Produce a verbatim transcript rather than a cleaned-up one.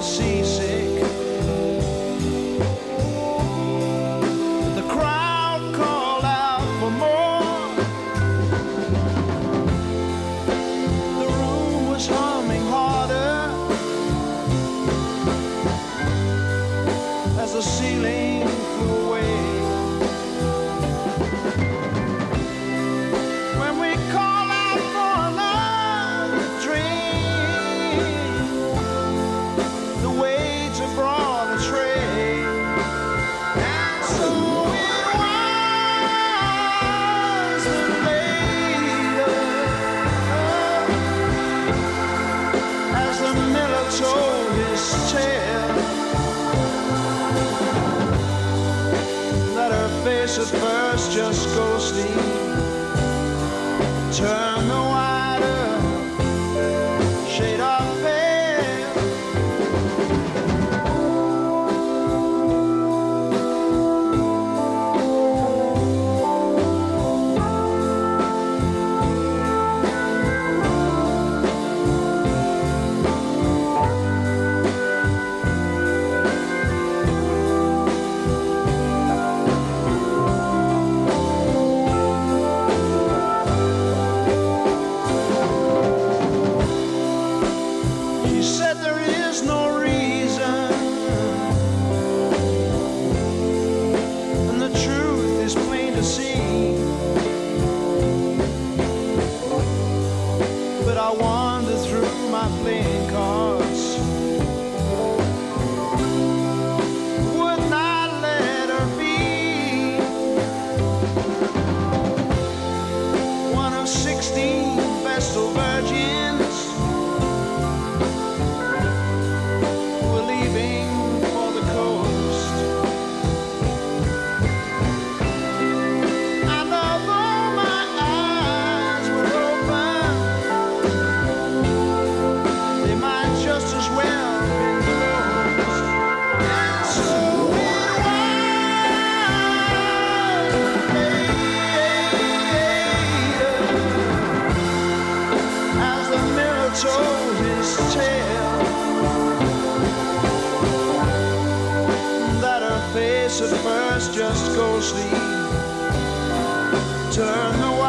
seasick. The crowd called out for more. The room was humming harder as the ceiling flew away. Told his tale that her face at first just ghostly turned the wider shade of pale. But I wander through my playing cards, would not let her be one of sixteen Vestal virgins who were leaving for the coast. And although my eyes were open, they might just as well been closed. And so it was later, as the mirror told his tale, that her face at first just ghostly turned the